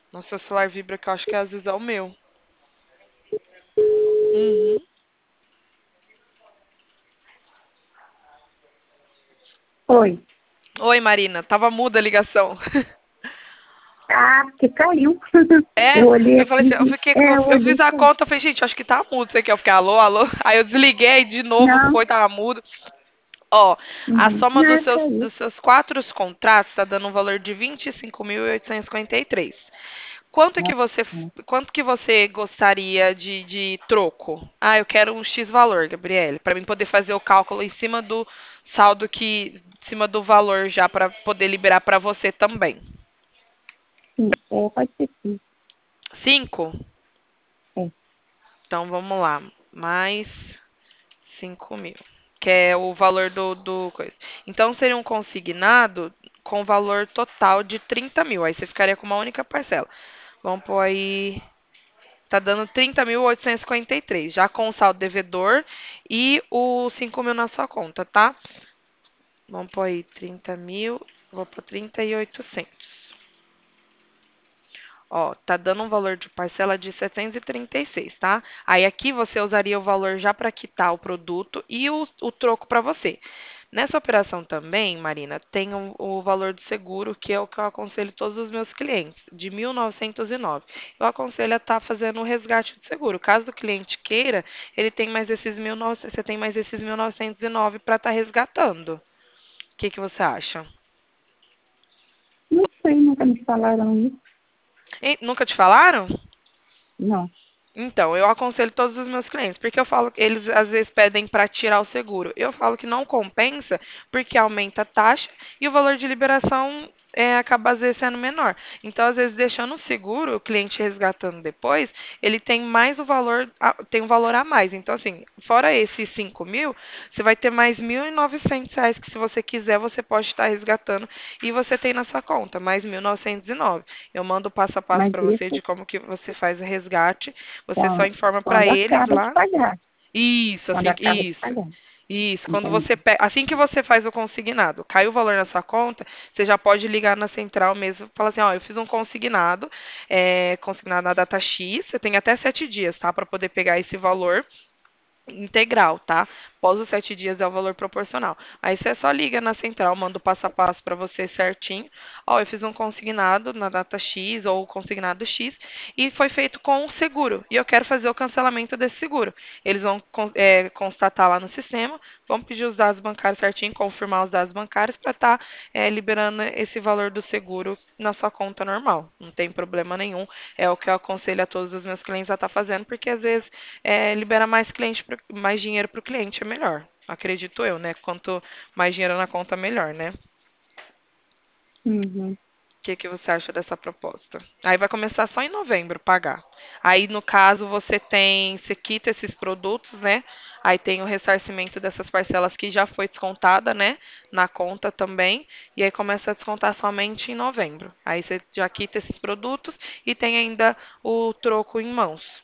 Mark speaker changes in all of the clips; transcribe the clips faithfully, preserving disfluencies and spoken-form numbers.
Speaker 1: Nossa, o celular vibra que eu acho que às vezes é o meu. Uhum.
Speaker 2: Oi.
Speaker 1: Oi, Marina. Tava muda a ligação.
Speaker 2: Ah, porque caiu.
Speaker 1: É,
Speaker 2: Eu olhei
Speaker 1: eu falei assim,
Speaker 2: aqui,
Speaker 1: eu fiquei,
Speaker 2: é,
Speaker 1: eu,
Speaker 2: eu
Speaker 1: eu
Speaker 2: olhei,
Speaker 1: fiz a conta, eu falei, gente, acho que tá mudo isso aqui. Eu fiquei, alô, alô. Aí eu desliguei de novo,
Speaker 2: não,
Speaker 1: foi, tava mudo. Ó, a
Speaker 2: uhum,
Speaker 1: soma dos
Speaker 2: não,
Speaker 1: seus,
Speaker 2: caiu.
Speaker 1: dos seus quatro contratos tá dando um valor de vinte e cinco mil e oitocentos e cinquenta e três. Quanto que
Speaker 2: Nossa,
Speaker 1: você, quanto que você gostaria de, de troco? Ah, eu quero um X valor, Gabriele, para mim poder fazer o cálculo em cima do saldo que, em cima do valor já para poder liberar para você também.
Speaker 2: sim, é, pode ser sim.
Speaker 1: Cinco?
Speaker 2: É.
Speaker 1: Então vamos lá, mais cinco mil, que é o valor do, do coisa. Então seria um consignado com valor total de trinta mil. Aí você ficaria com uma única parcela. Vamos pôr aí. Tá dando trinta mil oitocentos e cinquenta e três, já com o saldo devedor e os cinco mil na sua conta, tá? Vamos pôr aí trinta mil, vou pôr trinta e oitocentos. Ó, tá dando um valor de parcela de setecentos e trinta e seis, tá? Aí aqui você usaria o valor já para quitar o produto e o, o troco para você. Nessa operação também, Marina, tem o, o valor do seguro, que é o que eu aconselho todos os meus clientes, de mil novecentos e nove. Eu aconselho a estar fazendo o resgate do seguro. Caso o cliente queira, ele tem mais esses mil, você tem mais esses mil novecentos e nove para estar resgatando. O que que você acha?
Speaker 2: Não sei, nunca me falaram isso.
Speaker 1: Hein, nunca te falaram?
Speaker 2: Não.
Speaker 1: Então, eu aconselho todos os meus clientes, porque eu falo que eles às vezes pedem para tirar o seguro. Eu falo que não compensa, porque aumenta a taxa e o valor de liberação é, acaba às vezes sendo menor. Então, às vezes, deixando o seguro, o cliente resgatando depois, ele tem mais o valor, a- tem um valor a mais. Então, assim, fora esses cinco mil, você vai ter mais mil e novecentos reais que, se você quiser, você pode estar resgatando e você tem na sua conta, mais mil novecentos e nove. Eu mando o passo a passo
Speaker 2: Mas
Speaker 1: para você de
Speaker 2: isso
Speaker 1: como que você faz o resgate. Você só
Speaker 2: quando,
Speaker 1: informa para
Speaker 2: quando
Speaker 1: eles
Speaker 2: acaba de
Speaker 1: lá.
Speaker 2: pagar.
Speaker 1: Isso,
Speaker 2: Quando
Speaker 1: assim,
Speaker 2: acaba de
Speaker 1: isso.
Speaker 2: pagar.
Speaker 1: Isso, quando
Speaker 2: Entendi.
Speaker 1: você pe- assim que você faz o consignado, caiu o valor na sua conta, você já pode ligar na central mesmo e falar assim, ó, eu fiz um consignado, é, consignado na data X, você tem até sete dias, tá, para poder pegar esse valor integral, tá? Após os sete dias é o valor proporcional. Aí você só liga na central, manda o passo a passo para você certinho. Ó, eu fiz um consignado na data X ou consignado X e foi feito com o seguro. E eu quero fazer o cancelamento desse seguro. Eles vão con- é, constatar lá no sistema, vão pedir os dados bancários certinho, confirmar os dados bancários para estar liberando esse valor do seguro na sua conta normal. Não tem problema nenhum. É o que eu aconselho a todos os meus clientes a estar fazendo, porque às vezes é, libera mais cliente, pro- mais dinheiro para o cliente, é melhor. Acredito eu, né? Quanto mais dinheiro na conta, melhor, né?
Speaker 2: Uhum.
Speaker 1: O que que você acha dessa proposta? Aí vai começar só em novembro pagar. Aí, no caso, você tem, você quita esses produtos, né? Aí tem o ressarcimento dessas parcelas que já foi descontada, né? Na conta também. E aí começa a descontar somente em novembro. Aí você já quita esses produtos e tem ainda o troco em mãos.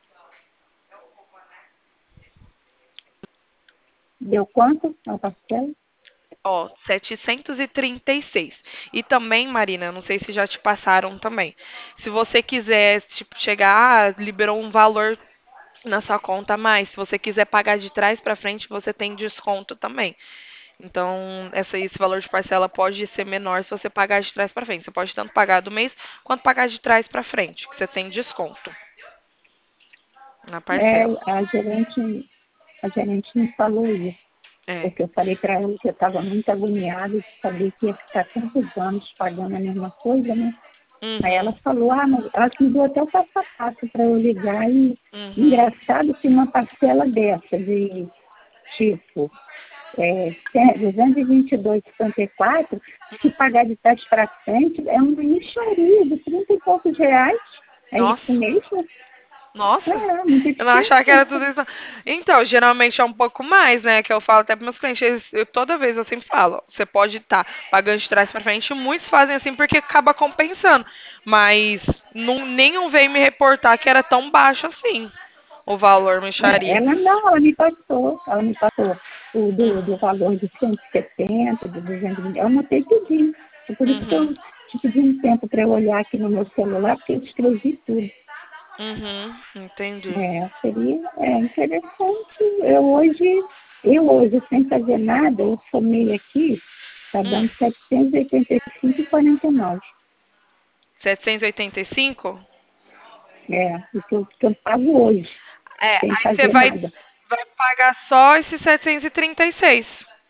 Speaker 2: Deu quanto a parcela?
Speaker 1: Ó, setecentos e trinta e seis. E também, Marina, eu não sei se já te passaram também. Se você quiser, tipo, chegar, ah, liberou um valor na sua conta a mais. Se você quiser pagar de trás para frente, você tem desconto também. Então, essa, esse valor de parcela pode ser menor se você pagar de trás para frente. Você pode tanto pagar do mês quanto pagar de trás para frente, que você tem desconto na
Speaker 2: É,
Speaker 1: parcela.
Speaker 2: a gerente, a gerente me falou isso.
Speaker 1: É.
Speaker 2: Porque eu falei para ela que eu estava muito agoniada de saber que ia ficar tantos anos pagando a mesma coisa, né? Aí ela
Speaker 1: Uhum.
Speaker 2: falou, ah, mas ela me deu até o passo a passo para eu ligar e
Speaker 1: Uhum.
Speaker 2: engraçado que uma parcela dessa de tipo é, duzentos e vinte e dois vírgula setenta e quatro, se pagar de trás para frente, é uma mixaria de trinta e poucos reais. É isso
Speaker 1: Nossa.
Speaker 2: mesmo?
Speaker 1: Nossa,
Speaker 2: É, muita
Speaker 1: eu não achava que era
Speaker 2: diferença.
Speaker 1: tudo isso. Não. Então, geralmente é um pouco mais, né? Que eu falo até para meus clientes, eles- eu- toda vez eu sempre falo, você pode estar pagando de trás para frente, muitos fazem assim porque acaba compensando, mas não, nenhum veio me reportar que era tão baixo assim o valor,
Speaker 2: É,
Speaker 1: mixaria.
Speaker 2: ela não, ela me passou, ela me passou o do, do
Speaker 1: Uhum,
Speaker 2: valor de cento e setenta, de duzentos, eu anotei tudinho. É por isso que eu,
Speaker 1: uhum.
Speaker 2: te pedir um tempo para eu olhar aqui no meu celular, porque eu escrevi tudo.
Speaker 1: Uhum, entendi.
Speaker 2: É, seria é, interessante. Eu hoje, eu hoje, sem fazer nada, eu somei aqui, está
Speaker 1: Hum,
Speaker 2: dando setecentos e oitenta e cinco vírgula quarenta e nove.
Speaker 1: setecentos e oitenta e cinco?
Speaker 2: É, o que eu, que eu pago hoje,
Speaker 1: É,
Speaker 2: sem
Speaker 1: aí você
Speaker 2: fazer
Speaker 1: vai,
Speaker 2: nada.
Speaker 1: vai pagar só esses setecentos e trinta e seis.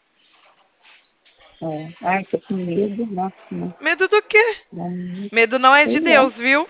Speaker 2: É. Ai, tô com medo, nossa, não,
Speaker 1: Medo do quê?
Speaker 2: não
Speaker 1: Medo não é de
Speaker 2: sei lá.
Speaker 1: Deus, viu?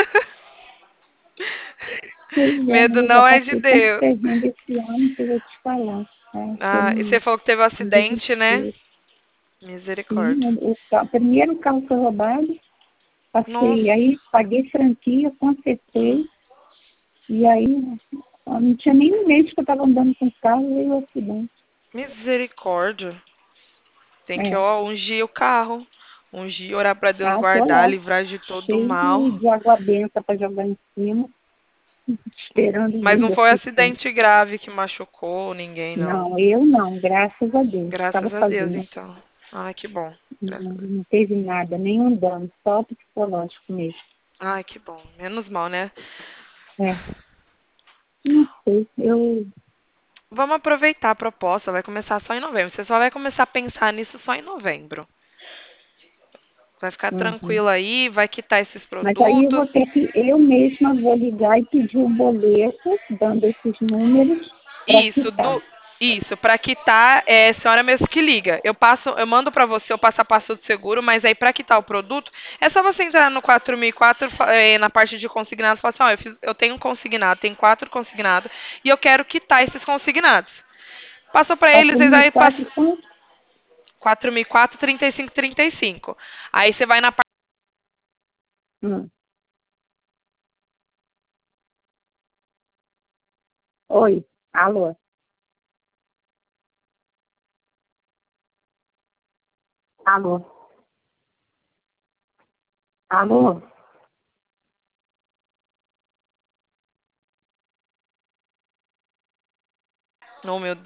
Speaker 2: Pois é,
Speaker 1: Medo
Speaker 2: mas eu já
Speaker 1: não é de
Speaker 2: passei tanto
Speaker 1: Deus.
Speaker 2: perrengue esse ano que eu vou te falar. É, tô
Speaker 1: Ah, e você
Speaker 2: num,
Speaker 1: falou que teve um
Speaker 2: num
Speaker 1: acidente, né?
Speaker 2: desespero.
Speaker 1: Misericórdia.
Speaker 2: Sim, o, ca- o primeiro carro foi roubado, passei,
Speaker 1: Nossa,
Speaker 2: aí paguei franquia, consertei, e aí ó, não tinha nem um mês que eu estava andando com o carro e veio o acidente.
Speaker 1: misericórdia. Tem que,
Speaker 2: É,
Speaker 1: ó, ungir o carro. Ungir, orar pra Deus
Speaker 2: tá, tô
Speaker 1: guardar,
Speaker 2: lá,
Speaker 1: livrar de todo o
Speaker 2: cheio de,
Speaker 1: mal.
Speaker 2: de água benta para jogar em cima, esperando
Speaker 1: Mas
Speaker 2: vir
Speaker 1: não
Speaker 2: o
Speaker 1: foi
Speaker 2: assistente.
Speaker 1: acidente grave que machucou ninguém, não.
Speaker 2: Não, eu não, graças a Deus. Estava
Speaker 1: Graças a Deus,
Speaker 2: sozinha.
Speaker 1: então. Ai, que bom. Graças
Speaker 2: Não,
Speaker 1: a Deus.
Speaker 2: não teve nada, nenhum dano, só psicológico mesmo.
Speaker 1: Ai, que bom. Menos mal, né?
Speaker 2: É, não sei, eu.
Speaker 1: Vamos aproveitar a proposta, vai começar só em novembro. Você só vai começar a pensar nisso só em novembro. Vai ficar
Speaker 2: Uhum.
Speaker 1: tranquilo aí, vai quitar esses
Speaker 2: Mas aí eu
Speaker 1: produtos.
Speaker 2: vou ter que, eu mesma vou ligar e pedir o boleto, dando esses números, para
Speaker 1: Isso,
Speaker 2: quitar.
Speaker 1: do, isso, para quitar, é a senhora mesmo que liga. Eu passo, eu mando para você o passo a passo do seguro, mas aí para quitar o produto, é só você entrar no quatro mil e quatro, fa- eh, na parte de consignado, e falar assim, ó, eu, fiz- eu tenho um consignado, tem quatro consignados, e eu quero quitar esses consignados. Passou para eles,
Speaker 2: quatro
Speaker 1: eles
Speaker 2: mil e
Speaker 1: aí
Speaker 2: quatro
Speaker 1: passam
Speaker 2: quanto?
Speaker 1: quatro mil e quatro, trinta e cinco, trinta e cinco. Aí você vai na parte.
Speaker 2: Hum. Oi, alô, alô, alô.
Speaker 1: Oh, meu